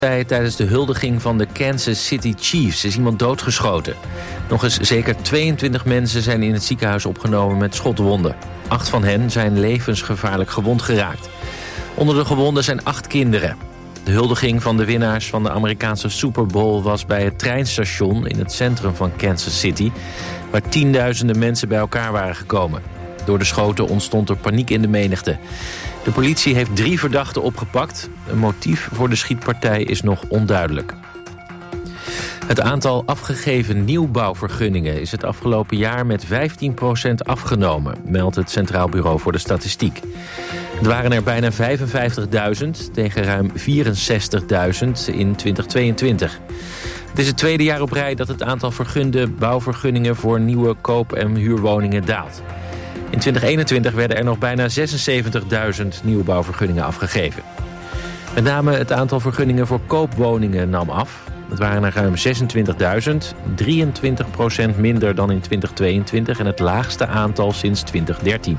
Tijdens de huldiging van de Kansas City Chiefs is iemand doodgeschoten. Nog eens zeker 22 mensen zijn in het ziekenhuis opgenomen met schotwonden. 8 van hen zijn levensgevaarlijk gewond geraakt. Onder de gewonden zijn 8 kinderen. De huldiging van de winnaars van de Amerikaanse Super Bowl was bij het treinstation in het centrum van Kansas City, waar tienduizenden mensen bij elkaar waren gekomen. Door de schoten ontstond er paniek in de menigte. De politie heeft 3 verdachten opgepakt. Een motief voor de schietpartij is nog onduidelijk. Het aantal afgegeven nieuwbouwvergunningen is het afgelopen jaar met 15% afgenomen, meldt het Centraal Bureau voor de Statistiek. Het waren er bijna 55.000 tegen ruim 64.000 in 2022. Het is het tweede jaar op rij dat het aantal vergunde bouwvergunningen voor nieuwe koop- en huurwoningen daalt. In 2021 werden er nog bijna 76.000 nieuwbouwvergunningen afgegeven. Met name het aantal vergunningen voor koopwoningen nam af. Het waren er ruim 26.000, 23% minder dan in 2022 en het laagste aantal sinds 2013.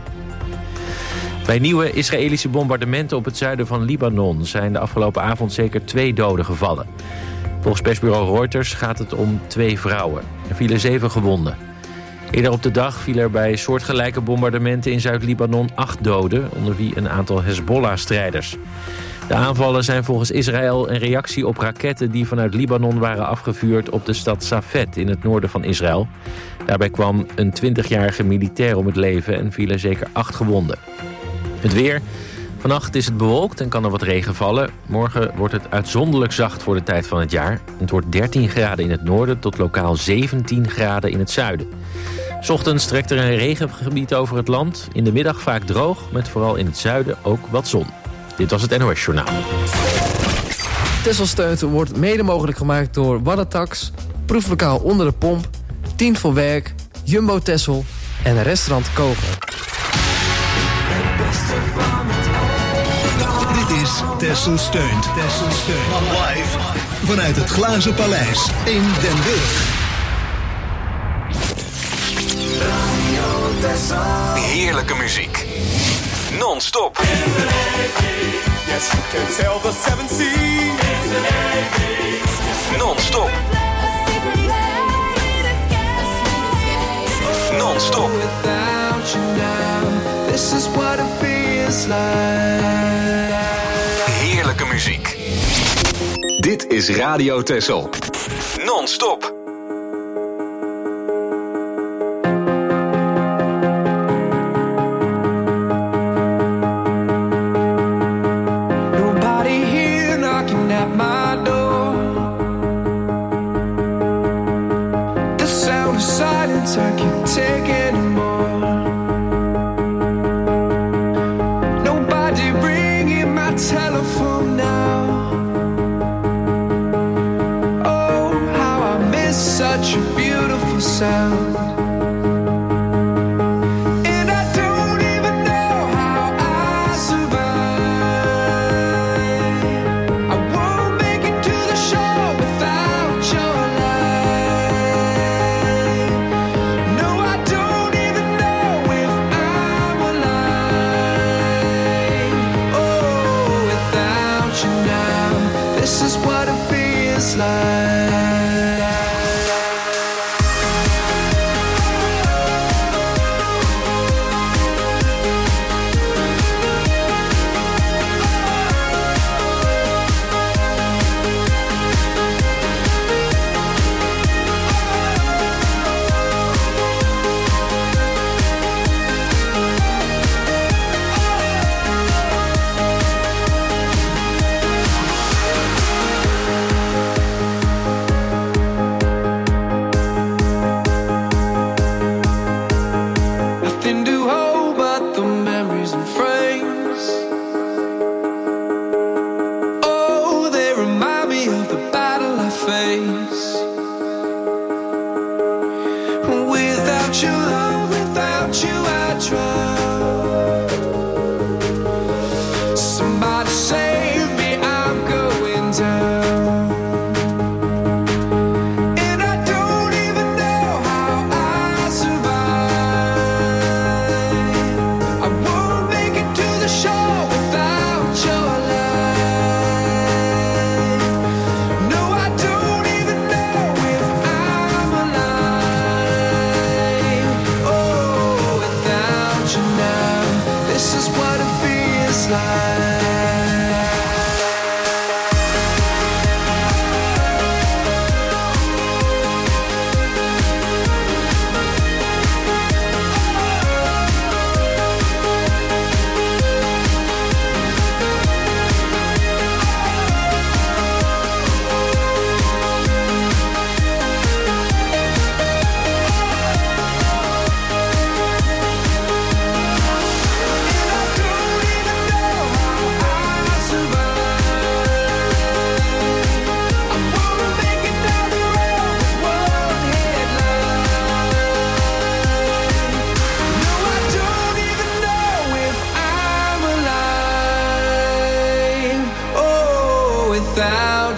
Bij nieuwe Israëlische bombardementen op het zuiden van Libanon zijn de afgelopen avond zeker 2 doden gevallen. Volgens persbureau Reuters gaat het om 2 vrouwen. Er vielen 7 gewonden. Eerder op de dag vielen er bij soortgelijke bombardementen in Zuid-Libanon 8 doden, onder wie een aantal Hezbollah-strijders. De aanvallen zijn volgens Israël een reactie op raketten die vanuit Libanon waren afgevuurd op de stad Safed in het noorden van Israël. Daarbij kwam een 20-jarige militair om het leven en vielen zeker 8 gewonden. Het weer. Vannacht is het bewolkt en kan er wat regen vallen. Morgen wordt het uitzonderlijk zacht voor de tijd van het jaar. Het wordt 13 graden in het noorden tot lokaal 17 graden in het zuiden. 's Ochtends trekt er een regengebied over het land. In de middag vaak droog, met vooral in het zuiden ook wat zon. Dit was het NOS Journaal. Texel Steunten wordt mede mogelijk gemaakt door Waddatax, Proeflokaal Onder de Pomp, 10 voor Werk, Jumbo Texel en Restaurant Kogel. Dit is Texel Steunt. Live vanuit het Glazen Paleis in Den Burg. Heerlijke muziek. Non-stop. Yes, you can sail the 7 seas. Non-stop. Non-stop. Heerlijke muziek. Dit is Radio Texel. Non-stop.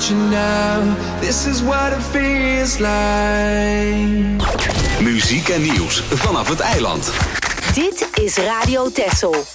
without you now. This is what it feels like. Muziek en nieuws vanaf het eiland. Dit is Radio Texel.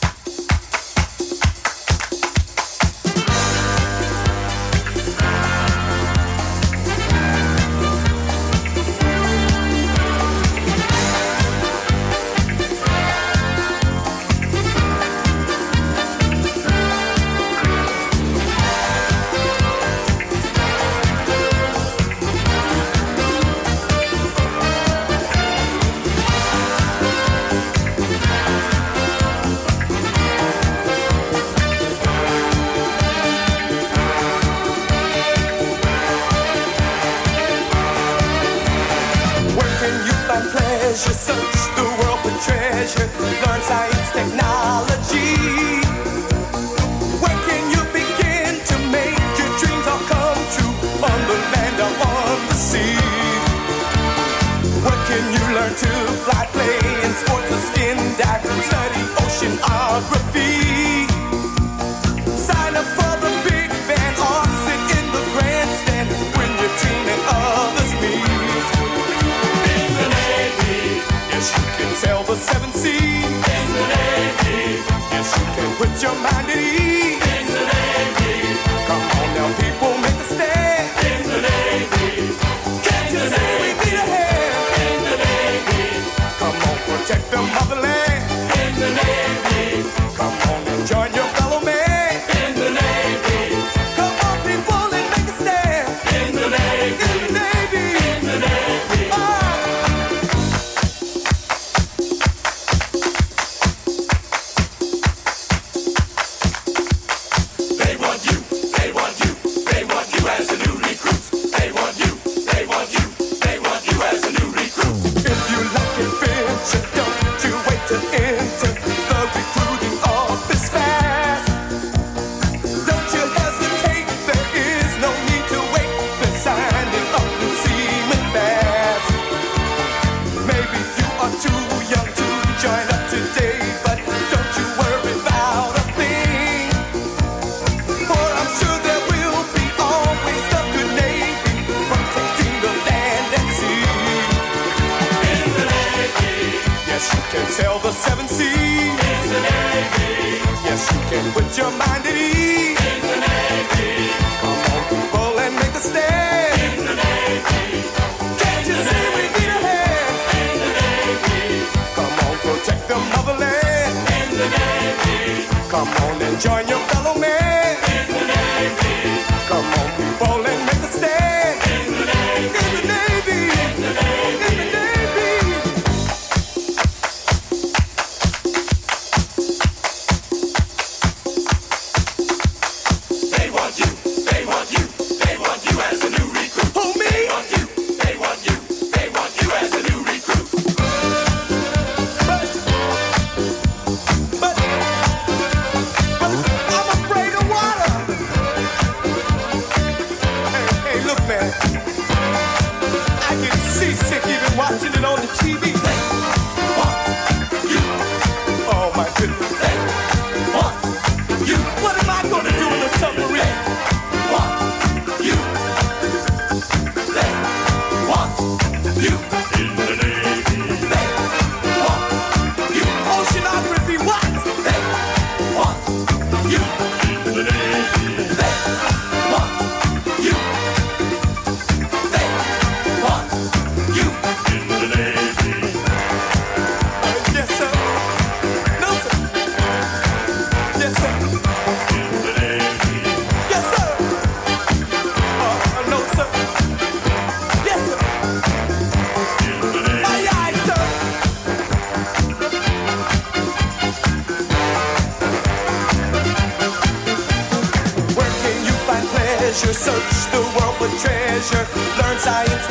Search the world for treasure, learn science,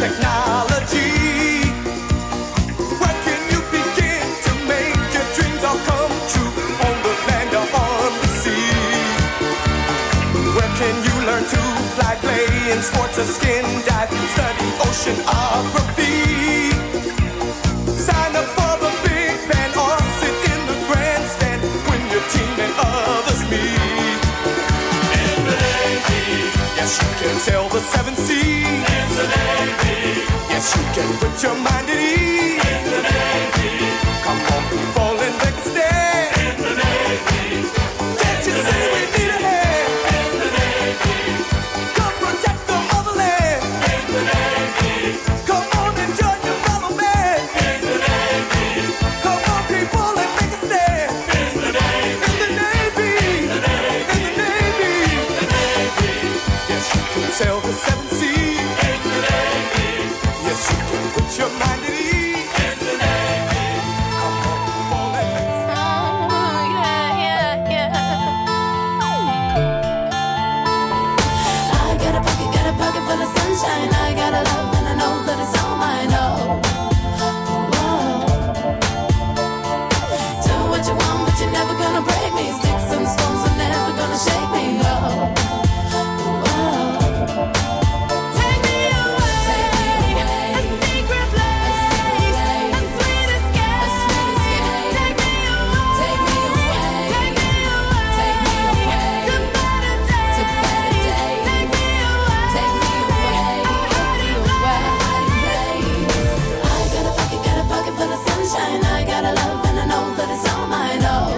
technology. Where can you begin to make your dreams all come true? On the land or on the sea? Where can you learn to fly, play in sports or skin dive, study oceanography? Sign up for the big band or sit in the grandstand when your team and others meet. In the Navy, yes. Yes, you can sail the seven seas. In the Navy. Yes, you can put your mind at ease. In the Navy. Come on, people, and make a stand. In the Navy. Can't you see we need a hand? In the Navy. Come protect the motherland. In the Navy. Come on and join your fellow man. In the Navy. Come on, people, and make a stand. In the Navy. In the Navy. In the Navy. In the Navy. In the Navy. Yes, you can sail the seven seas. In the Navy. Yes, you can put your mind at ease. In the Navy. Come on, people, and make a stand. I got a pocket full of sunshine. I got a love and I know that it's all mine. Oh, whoa. Do what you want, but you're never gonna break me. Sticks and stones are never gonna shake me. Oh, whoa. Take me away, a secret place, a sweet escape. Take me away, take me away, take me away, take me away to better days. Take me away, take me away, hiding place. I got a pocket full of sunshine. I got a love and I know that it's all mine. Oh,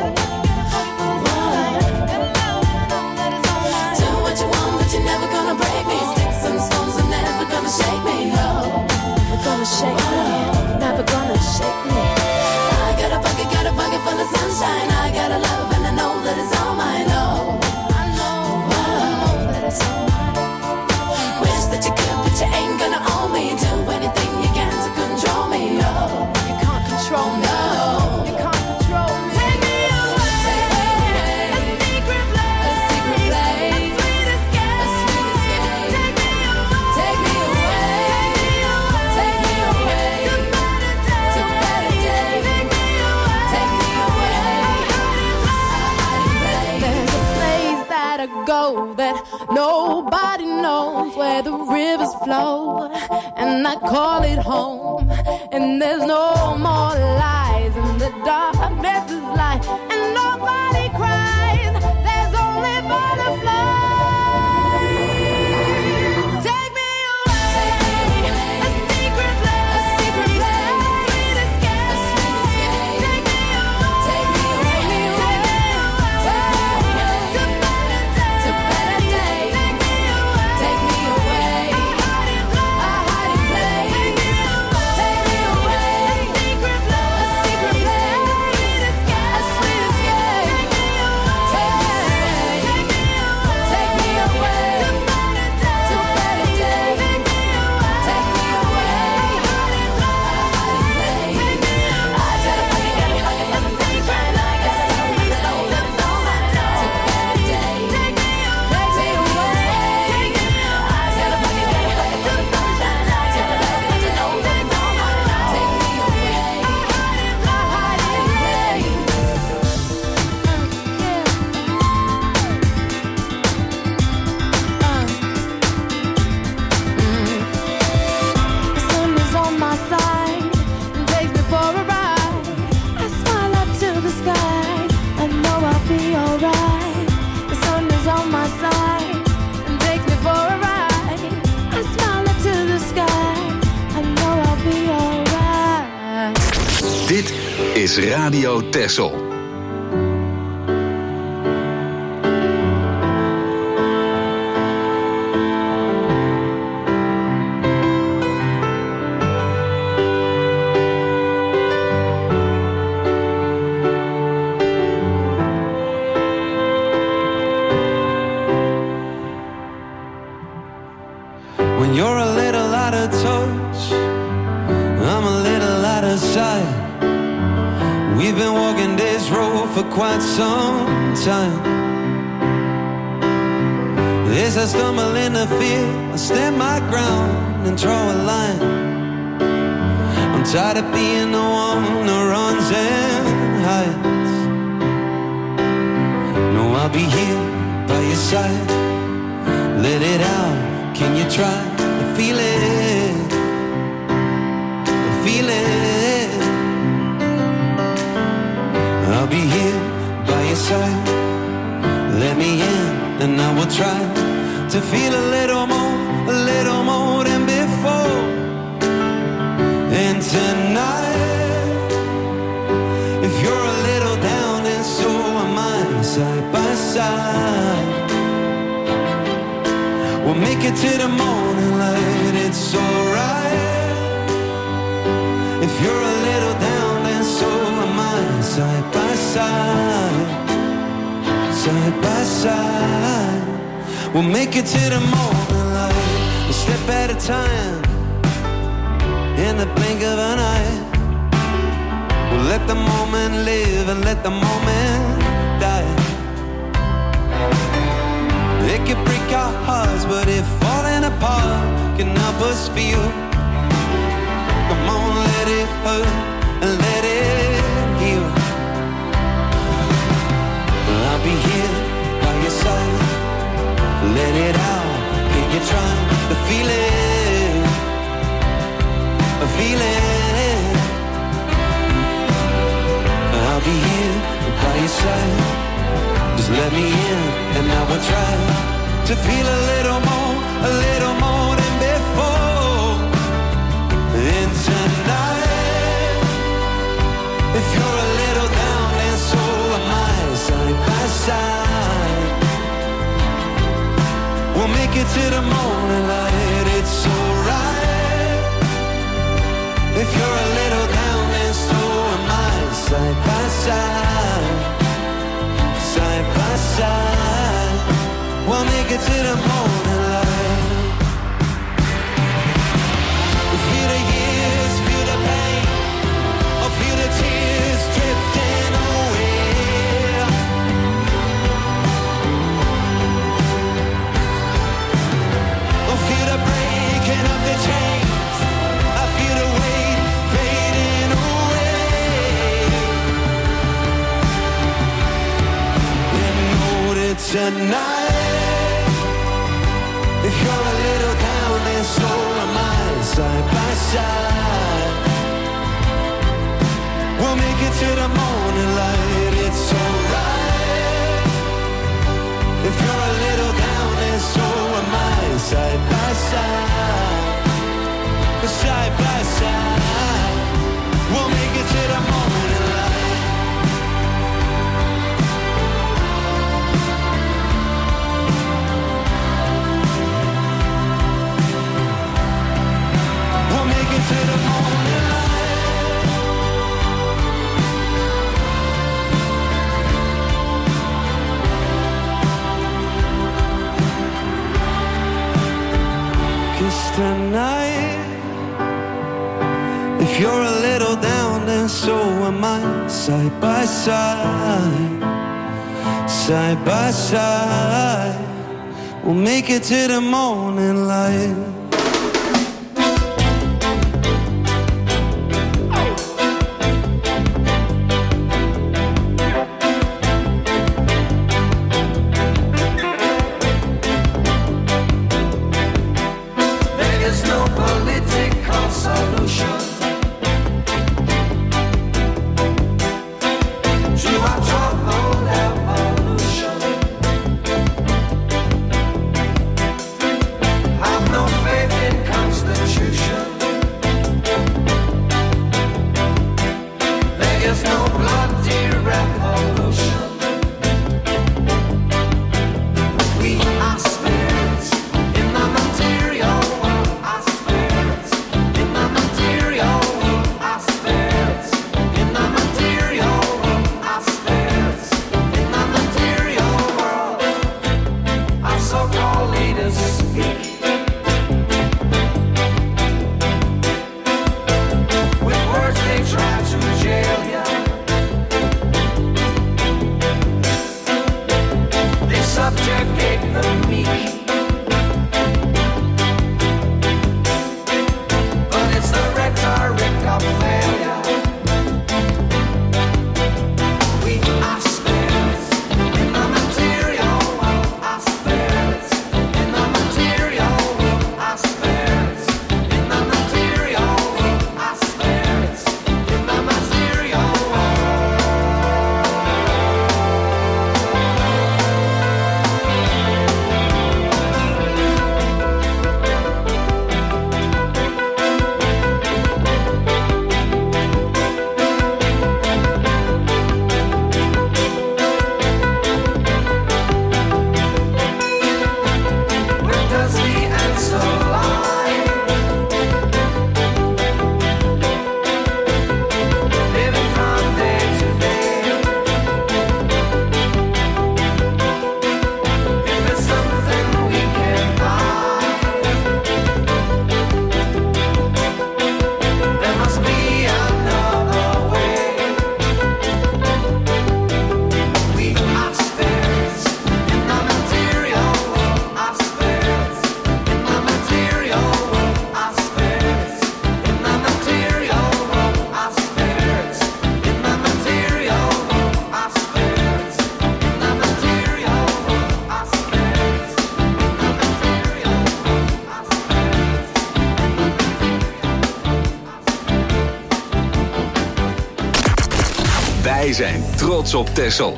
do what you want, but you're never gonna break me. Sticks and stones are never gonna shake me. Oh, never gonna shake me. Never gonna shake me. I got a pocket full of sunshine. I got a love and I know that it's all mine. Oh, I know that it's all mine. Wish that you could, but you ain't gonna own me. Do anything you can to control me. Oh, you can't control me. No, you can't control me. Take me away, a secret place, a sweet escape, a sweet escape. Take me away, take me away, to better days. Take me away, there's a place that I go that nobody knows, where the rivers flow, and I call it home. And there's no more lies, and the darkness is light, and nobody cries. There's only butterflies. Take me away, a secret place, a sweet escape, a sweet escape. Take me away, to better days. Take me away, a hiding place. Take me away, a secret place, a sweet escape, a sweet escape. Take me away, to better days. Take me away, a hiding place. I got a pocket full of sunshine. I got a love and I know that it's all mine. To better days. Take me away. I got a pocket full of sunshine. I got a love and I know that it's all mine. Take me away, a hiding place. The sun is on my side and takes me for a ride. I smile up to the sky, I know I'll be alright. The sun is on my side and takes me for a ride. I smile up to the sky, I know I'll be alright. Dit is Radio Texel. When you're a little out of touch, I'm a little out of sight. We've been walking this road for quite some time. As I stumble in the field, I stand my ground and draw a line. I'm tired of being the one who runs and hides. No, I'll be here by your side. Let it out, can you try to feel it? Feel it. I'll be here by your side. Let me in and I will try to feel a little more than before. And tonight, if you're a little down, and so am I, side by side. We'll make it to the morning light, it's alright. If you're a little down, and so am I, side by side. Side by side. We'll make it to the morning light, a step at a time, in the blink of an eye. We'll let the moment live and let the moment die. It could break our hearts, but if falling apart can help us feel, come on, let it hurt and let it heal. I'll be here by your side. Let it out, can you try to feel it? Feel it. I'll be here by your side. Just let me in, and I will try to feel a little more than before. And tonight, if you're a little down, then so am I, side by side. We'll make it to the morning light, it's alright. If you're a little down, then so am I, side by side. Side by side. We'll make it to the morning light. Feel the years, feel the pain, or feel the tears drifting away. Or feel the breaking of the chains. I feel the weight fading away. And know that tonight, if you're a little down, then so am I, side by side. We'll make it to the morning light, it's alright. If you're a little down, then so am I, side by side. Side by side. We'll make it to the morning light. We'll make it to the morning light. Cause tonight, if you're a little down, then so am I, side by side. Side by side. We'll make it to the morning light. No faith. Wij zijn trots op Texel.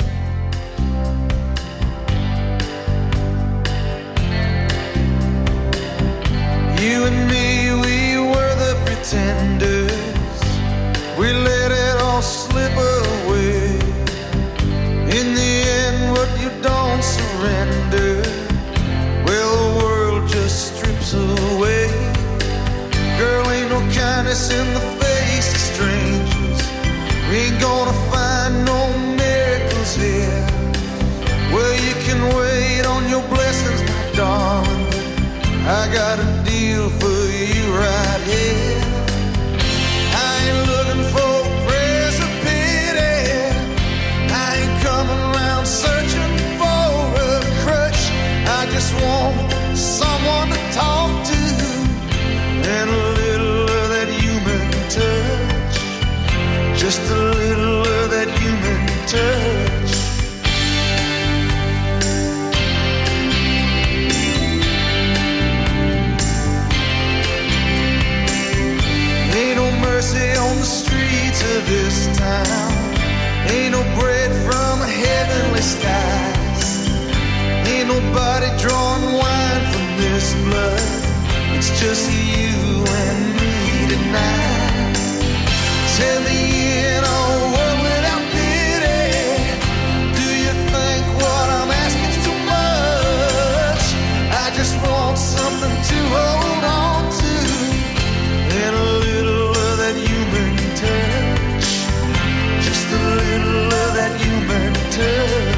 You and me, we were the pretenders. We let it all slip away. In the end, what you don't surrender, well, the world just strips away. Girl, ain't no kindness in the face of strangers. We ain't gonna find no miracles here. Well, you can wait on your blessings, my darling, but I got a deal for you right here. I ain't looking for prayers of pity. I ain't coming around searching for a crutch. I just want someone to talk to and a little of that human touch. Just a little of that human touch. Ain't no mercy on the streets of this town. Ain't no bread from heavenly skies. Ain't nobody drawing wine from this blood. It's just you and me tonight. Tell me in a world without pity, do you think what I'm asking is too much? I just want something to hold on to and a little of that human touch. Just a little of that human touch.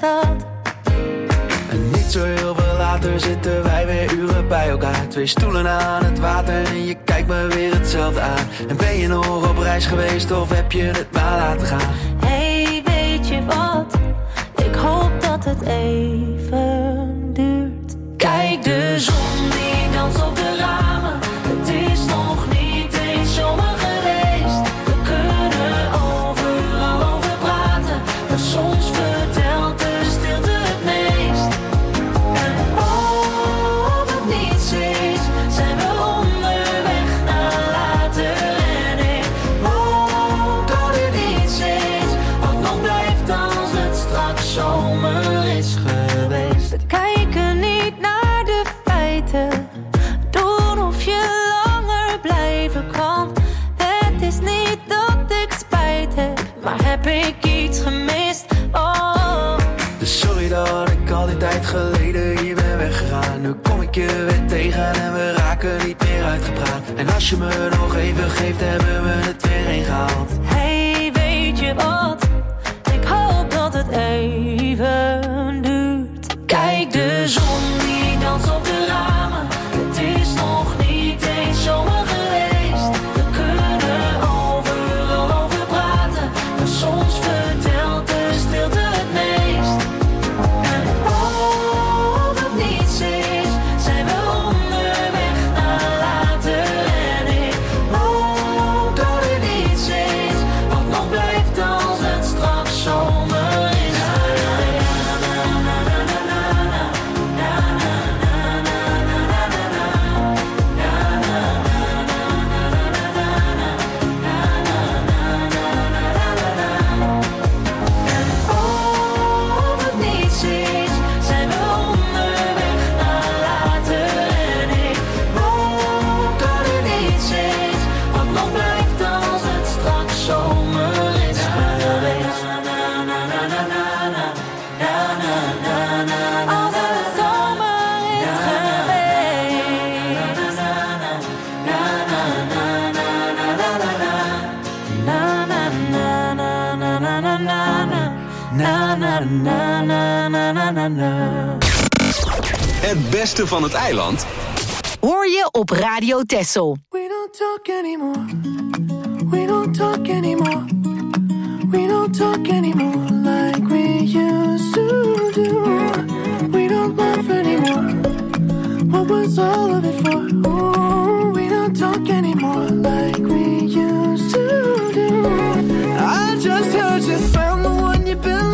dat. En niet zo heel veel later zitten wij weer uren bij elkaar. 2 stoelen aan het water en je kijkt me weer hetzelfde aan. En ben je nog op reis geweest of heb je het maar laten gaan? Hey, weet je wat? Ik hoop dat het even duurt. Kijk de zon die danst op de ramen. Het is nog niet eens zomer geweest. We kunnen overal over praten, maar soms vertelt de stilte het meest. En of het niets is, zijn we onderweg naar later. En ik hoop dat het iets is wat nog blijft als het straks zomer is geweest. We kijken niet naar de feiten, doen of je langer blijven kan. Het is niet dat ik spijt heb, maar heb ik iets gemist? Oh. Dus sorry dat ik al die tijd geleden hier ben weggegaan. Nu kom ik je weer tegen en we raken niet meer uitgepraat. En als je me nog even geeft, hebben we het weer ingehaald. Hey, weet je wat? Ik hoop dat het even duurt. Kijk de zon die danst op de ramen. Het is nog niet eens zomer geweest. We kunnen overal over praten, maar soms vertelt de stilte het meest. En of het niets is, zijn we onderweg naar later. En ik hoop dat het iets is wat nog blijft als het straks zomer is. Of het niets is, zijn we onderweg naar later. En ik hoop dat het iets is wat nog blijft als het straks zomer is geweest. Als het zomer is Het beste van het eiland Hoor je op Radio Texel. We don't talk anymore. We don't talk anymore. We don't talk anymore like we used to do. We don't laugh anymore. What was all of it for? Ooh, we don't talk anymore like we used to do. I just heard you found the one you've been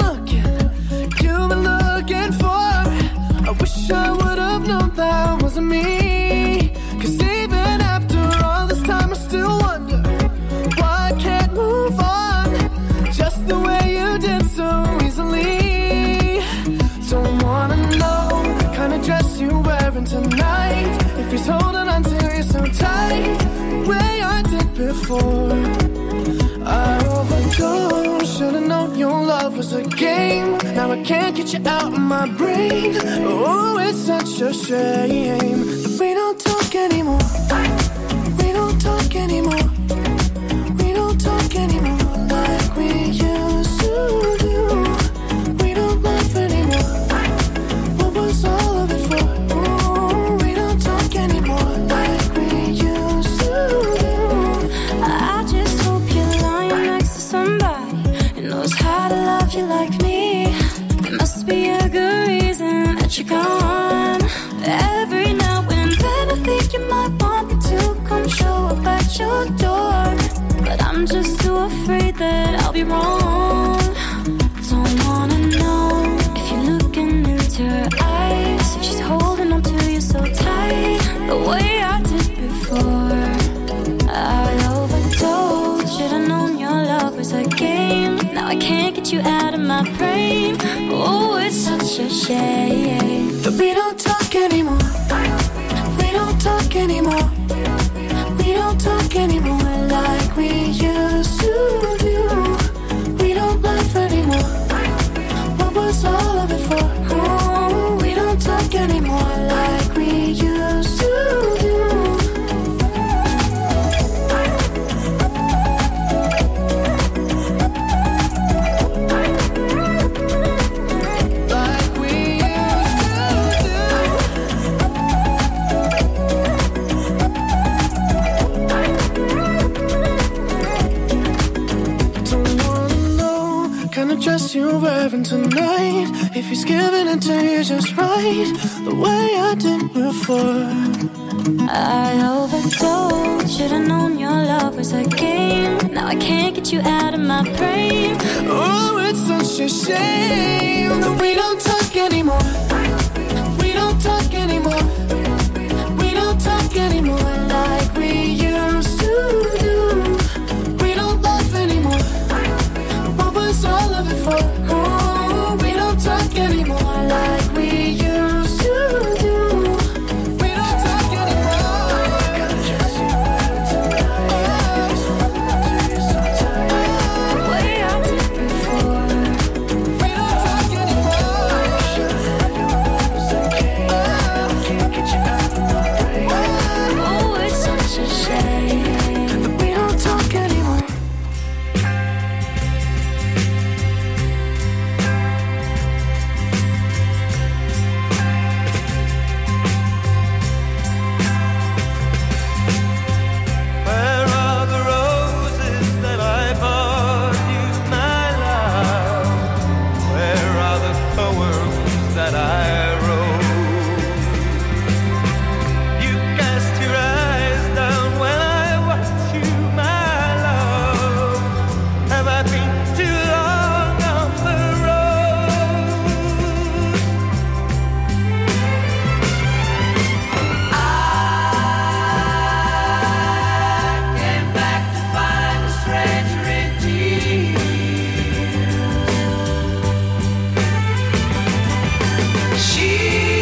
looking for. I wish I would have known that wasn't me. 'Cause even after all this time I still wonder why I can't move on just the way you did so easily. Don't wanna know the kind of dress you're wearing tonight, if he's holding on to you so tight the way I did before. I overdosed, should've known your love was a game. Now I can't get you out of my brain. Oh, it's such a shame that we don't talk anymore. We don't talk anymore. We don't talk anymore like we used to do. We don't laugh anymore. What was all of it for? Oh, we don't talk anymore like we used to do. I just hope you're lying next to somebody who knows how to love you like me. There must be a good reason that you're gone. Every now and then I think you might want me to come show up at your door, but I'm just too afraid that I'll be wrong. Don't wanna know if you're looking into her eyes, if she's holding on to you so tight the way I did before. I overdosed, should've known your love was a game. Now I can't get you out of my brain. Oh, it's such a shame that we don't talk anymore. We don't talk anymore. We don't talk anymore like we used to do. We don't laugh anymore. What was all of it for? Oh, we don't talk anymore like we used to do. having tonight. If he's giving it to you just right, the way I did before. I overdosed, should've known your love was a game. Now I can't get you out of my brain. Oh, it's such a shame that we don't talk anymore. We don't talk anymore. We don't talk anymore like we used to do. We don't laugh anymore. What was all of it for? Oh, we don't talk anymore like we used to do. We don't talk anymore. Way I did before. We don't talk anymore. Can't get you out of my brain. Oh, it's such a shame that we don't talk anymore. Where are the roses that I bought you, my love? Where are the poems that I wrote? You cast your eyes down when I watch you, my love. Have I been too long on the road? I came back to find a stranger indeed. She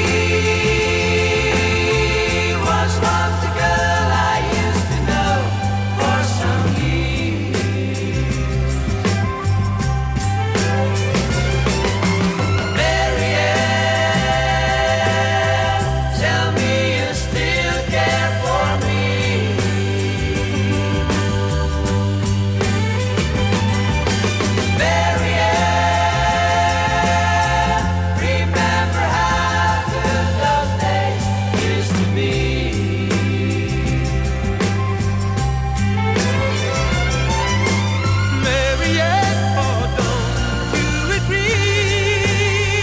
was once the girl I used to know for some years. Marianne, tell me you still care for me. Marianne, remember how good those days used to be. Marianne, oh, don't you agree?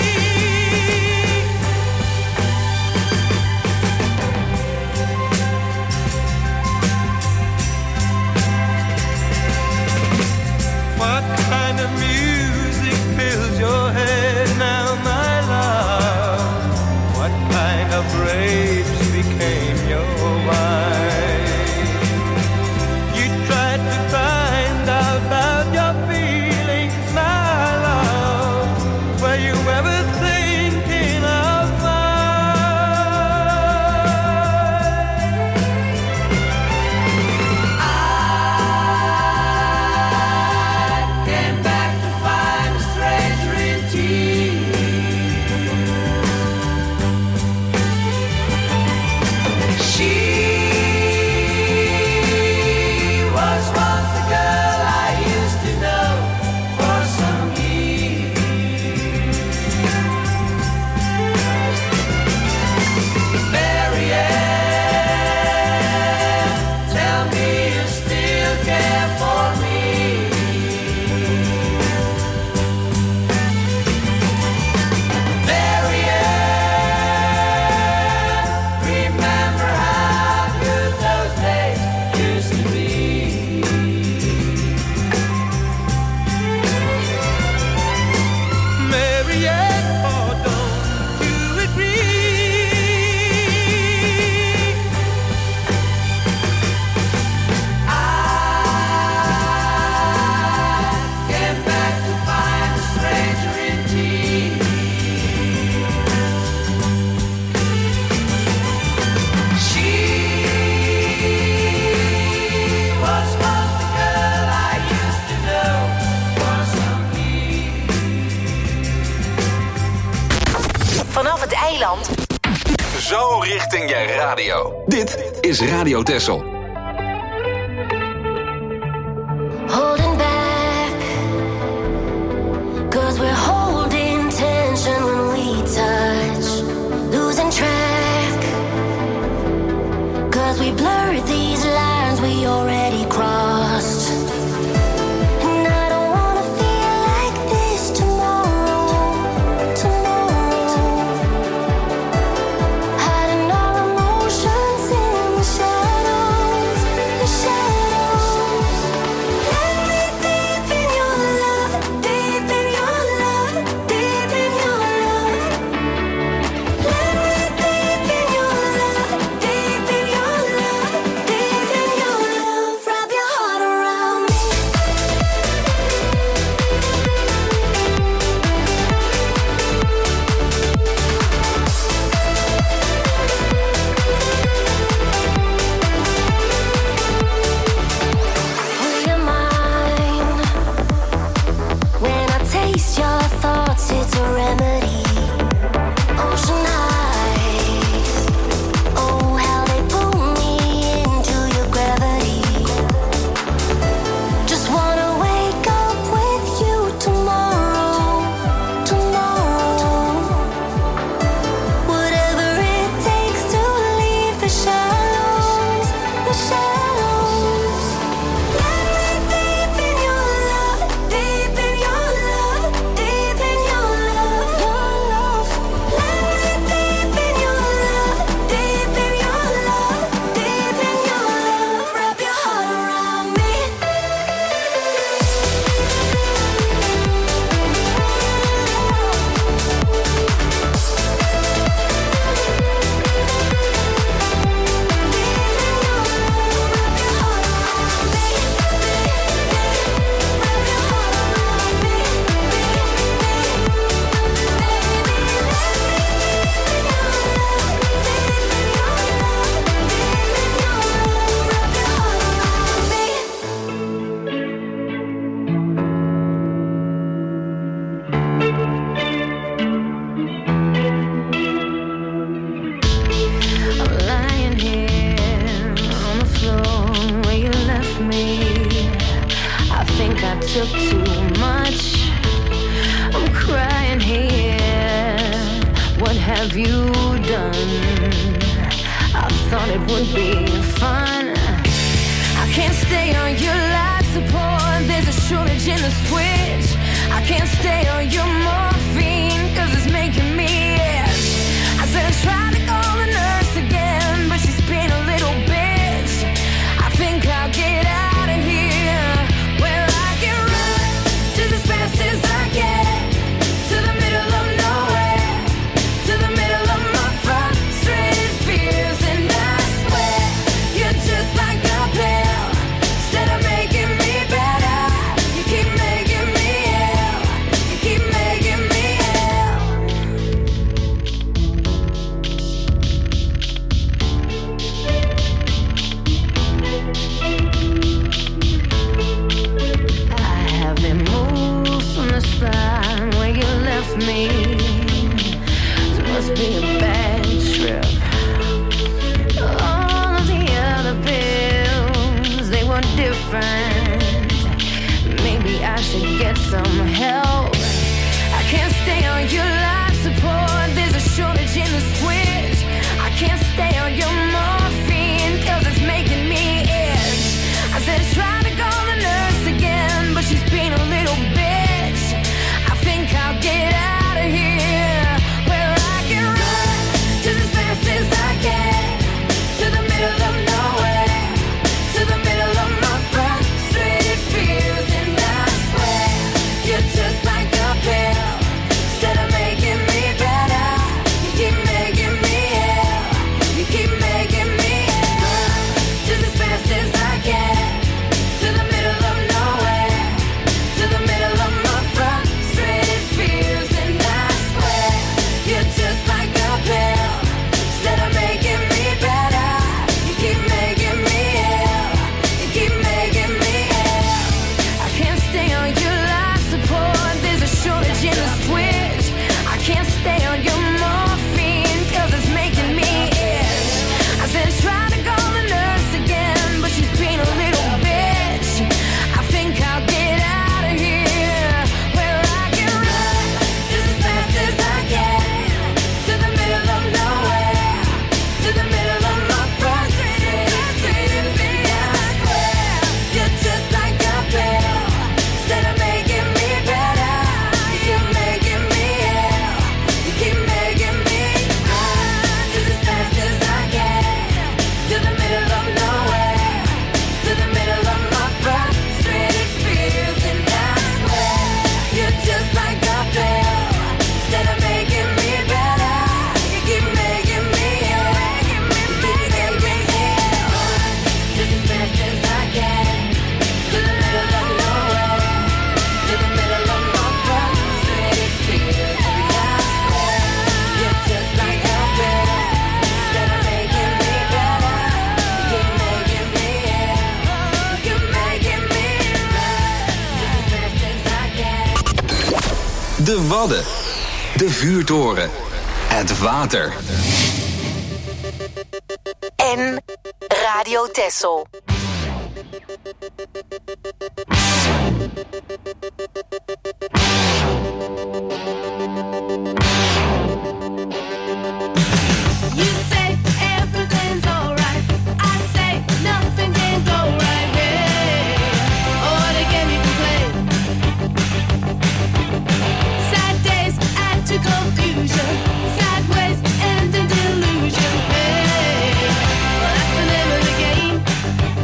What kind of music fills your head now, my love? What kind of grapes became your wine? You tried to find out about your feelings, my love. Were you ever thinking of mine? I came back to find a stranger indeed. She was once the girl I used to know for some years. Marianne, tell me you still care for me. Marianne, remember how good those days used to be. Marianne, oh, don't you agree? I came back to find a stranger indeed. She was once the girl I used to know for some years. Vanaf het eiland. Zo richting je radio. Dit is Radio Texel. Holding back, 'cause we're holding tension when we touch, losing track, 'cause we blurred these lines we already crossed. And I don't wanna feel like this tomorrow. thought it would be fun. I can't stay on your life support, there's a shortage in the switch. I can't stay on your morphine, cause it's making me itch. I said I tried to call the nurse again, but she's been a little bitch. I think I'll get out of here, where I can run just as fast as I can, to the middle of nowhere, to the middle of my frustrated fears. And I swear, you're just like a pill, instead of making me better, you keep making me ill, you keep making me ill. I haven't moved from the spot where you left me. This must be a bad trip. All of the other pills, they were different. Maybe I should get some help. I can't stay on your life support, there's a shortage in the switch. I can't stay on your morphine, cause it's making me itch. I said try to call the nurse again, but she's been a little bitch. I think I'll get out of here, where I can run just as fast as I can, to the middle of nowhere, to the middle of my frustrated fears. And I swear, you're just like a pill, instead of making me better, you keep making me ill, you keep making me ill. Just as fast as I can, to the middle of nowhere, to the middle of my frustrated fears. And I swear, you're just like a pill, instead of making me better, you keep making me ill, you keep making me ill. I can't stay on your life support, there's a shortage in the switch. I can't stay on your morphine, cause it's making me itch. I said try to call the nurse again, but she's been a little bitch. I think I'll get out of here, where I can run just as fast as I can, to the middle of nowhere, to the middle of my frustrated fears. And I swear, you're just like a pill, instead of making me better, you keep making me ill, you keep making me run just as fast as I can, to the middle of nowhere, to the middle of my frustrated fears. And I swear, you're just like a pill, instead of making me better, you keep making me ill, you keep making me ill. Just as fast as I can, to the middle of nowhere, to the middle of my frustrated fears. And I swear, you're just like a pill, instead of making me better, you keep making me ill, you keep making me run just as fast as I can. De Wadden. De vuurtoren. Het water. En Radio Texel. You say everything's alright, I say nothing can go right. Hey, oh, what a game you can play. Sad days add to confusion, sideways end in delusion. Hey, well, that's the name of the game.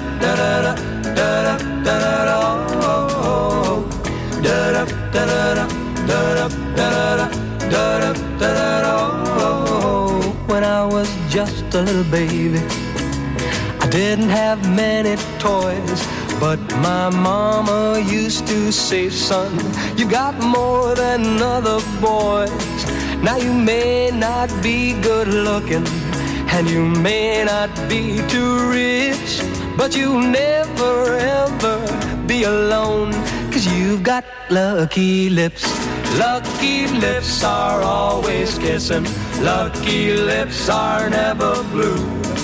da da da da da da oh da da da da da da da da da oh. When I was just a little baby, I didn't have many toys, but my mama used to say, son, you got more than other boys. Now you may not be good looking, and you may not be too rich, but you'll never ever be alone, 'cause you've got lucky lips. Lucky lips are always kissing, lucky lips are never blue.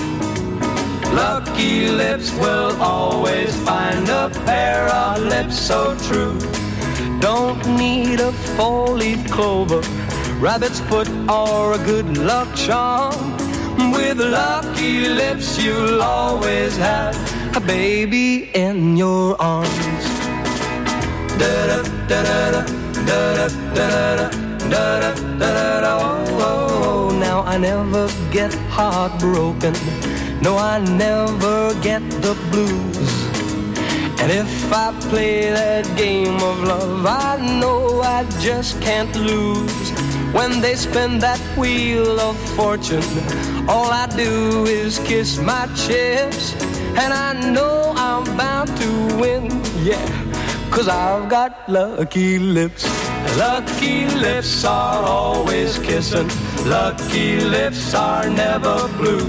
Lucky lips will always find a pair of lips so true. Don't need a four-leaf clover, rabbit's foot or a good luck charm. With lucky lips you'll always have a baby in your arms. Da-da-da-da-da, da-da-da-da, da-da-da-da, oh. Now I never get heartbroken, no, I never get the blues. And if I play that game of love, I know I just can't lose. When they spin that wheel of fortune, all I do is kiss my chips, and I know I'm bound to win, yeah, 'cause I've got lucky lips. Lucky lips are always kissing, lucky lips are never blue.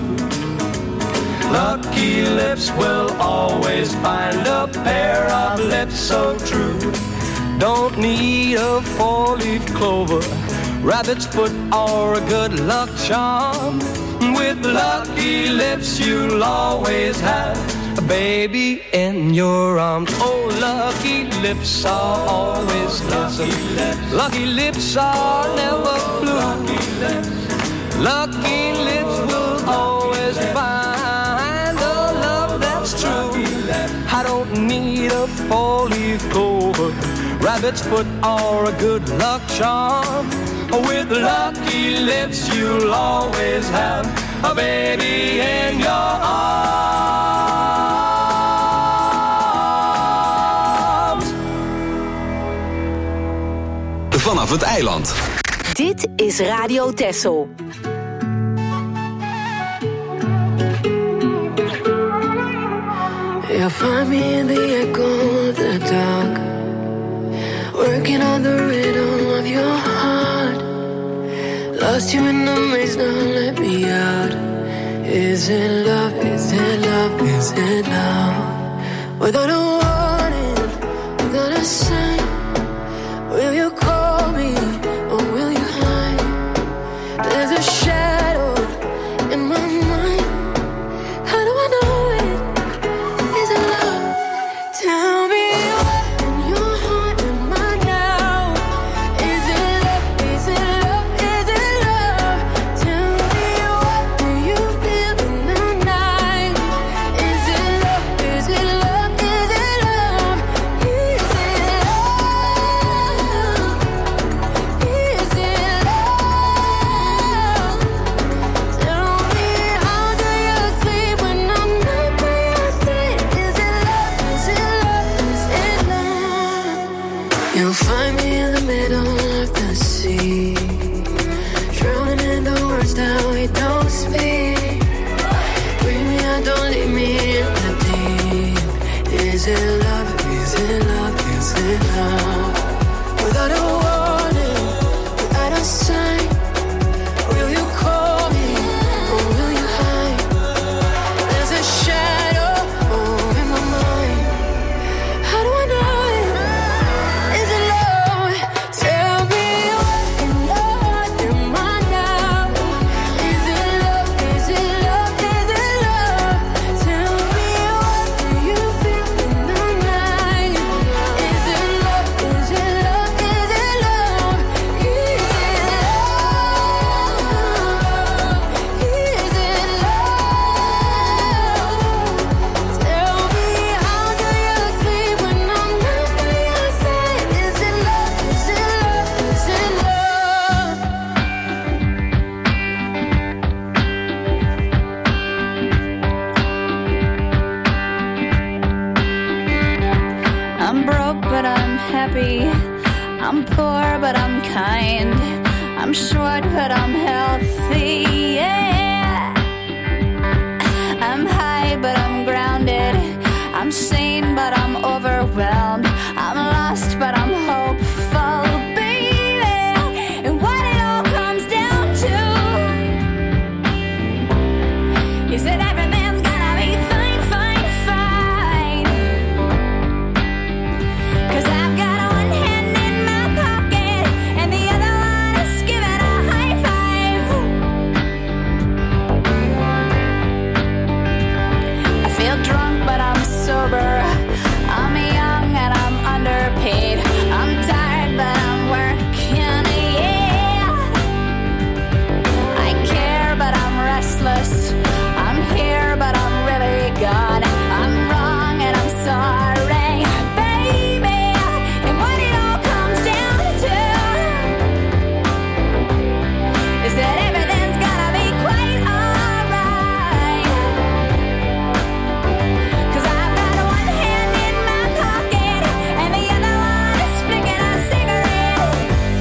Lucky lips will always find a pair of lips so true. Don't need a four-leaf clover, rabbit's foot or a good luck charm. With lucky lips you'll always have a baby in your arms. Oh, lucky lips are always kissing, lucky lips are never blue. Lucky lips will always find a love that's true. I don't need a four-leaf clover, rabbit's foot or a good luck charm. With lucky lips you'll always have a baby in your arms. Vanaf het eiland. Dit is Radio Texel. You'll find me in the echo of the dark, working on the rhythm of your heart. Lost you in the maze, now let me out. Is it love, is it love, is it love? Without a warning, without a sign, will you call me or will you hide? There's a shadow in my mind, how do I know it? Is it love? Tell me what in your heart am I now? Is it love, is it love, is it love? Tell me what do you feel in the night? Is it love, is it love, is it love? Is it love? Is it love? Tell me how do you sleep when I'm not by your side? Is it love, is it love, is it love? You'll find me in the middle of the sea, drowning in the words that we don't speak. Bring me out, don't leave me in the deep. Is it love, is it love, is it love? Without a warning, without a sign, will you call me or will you hide? There's a shadow in my mind, how do I know it? Is it love? Tell me what in your heart am I now? Is it love, is it love, is it love? Tell me what do you feel in the night? Is it love, is it I'm happy. I'm poor, but I'm kind. I'm short, but I'm healthy. Yeah. I'm high, but I'm grounded. I'm sane, but I'm overwhelmed. I'm lost, but I'm hopeful, baby. And what it all comes down to is that everything's gonna be fine, fine, fine. 'Cause I've got one hand in my pocket and the other one is giving a high five. I feel drunk, but I'm sober. I'm young and I'm underpaid. I'm tired, but I'm working, yeah. I care, but I'm restless. I'm here, but I'm really gone. I'm wrong and I'm sorry, baby. And what it all comes down to is that everything's gonna be quite alright. 'Cause I've got one hand in my pocket and the other one is flicking a cigarette.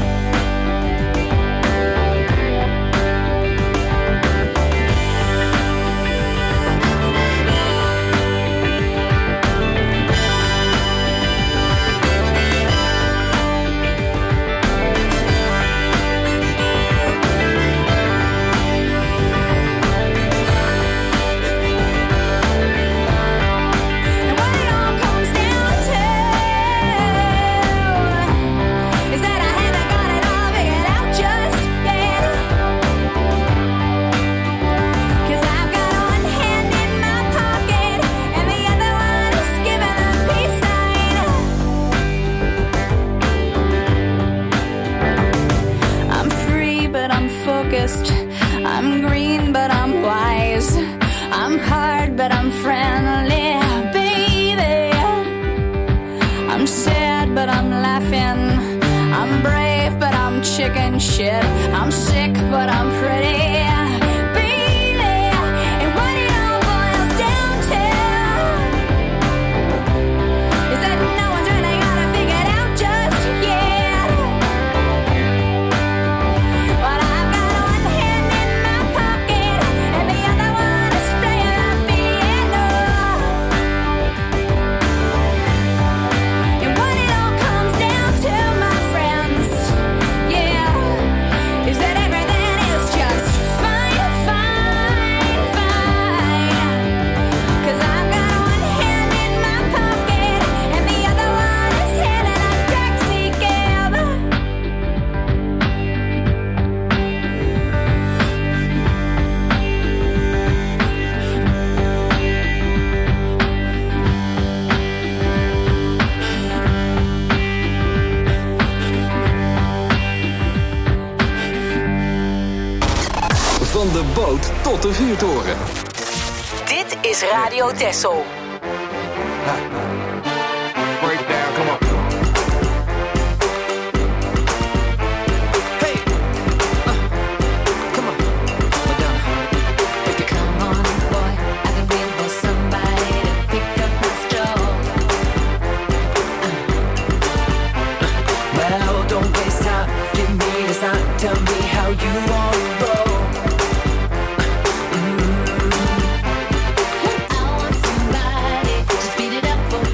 And what it all comes down to is that I haven't got it all figured out just yet. 'Cause I've got one hand in my pocket and the other one is giving a peace sign. I'm free, but I'm focused. I'm green, but I'm wise. I'm hard, but I'm friendly, baby. I'm sad, but I'm laughing. I'm brave, but I'm chicken shit. I'm sick, but I'm pretty, baby. And what it all boils down to is that no one's really got it figured out just yet. But I've got one hand in my pocket and the other one is playing the piano. And what it all comes down to, my friends, yeah, is that everything is just fine, fine, fine. 'Cause I've got one hand in my pocket and the other one is hailing a taxi cab. Van de boot tot de vuurtoren. Dit is Radio Texel. Breakdown, come on. Hey, come on, Madonna. Take it. Come on, boy, I've been waiting for somebody to pick up my straw. Well, don't waste time. Give me the sign. Tell me how you want to roll. I want somebody to speed it up for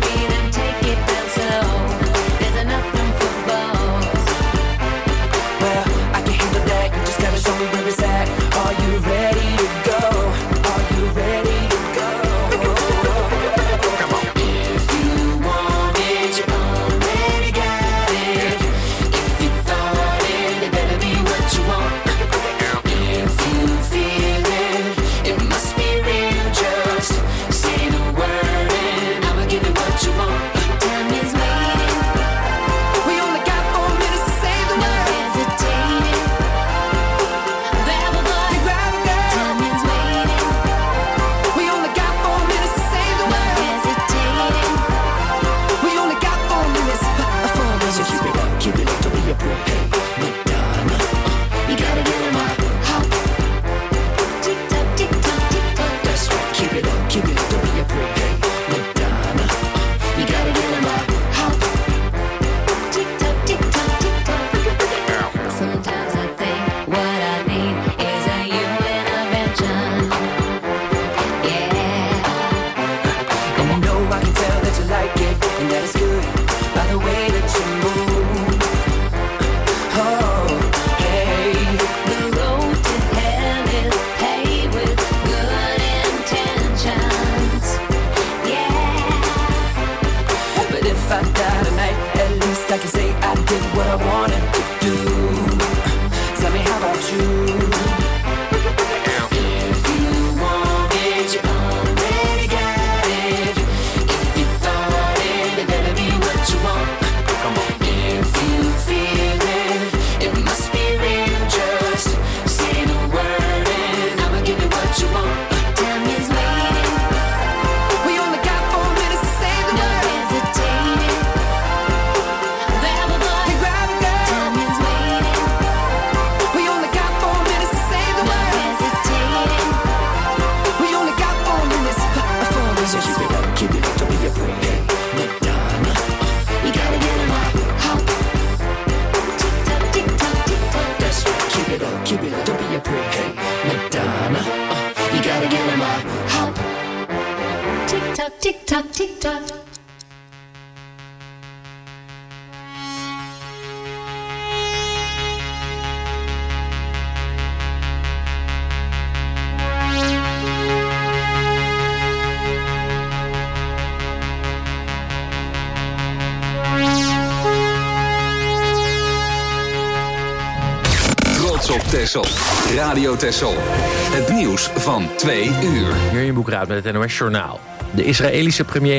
tick-tock, tick-tock. Op Texel. Radio Texel. Het nieuws van 2 uur. Jurjen Boekraad met het NOS Journaal. De Israëlische premier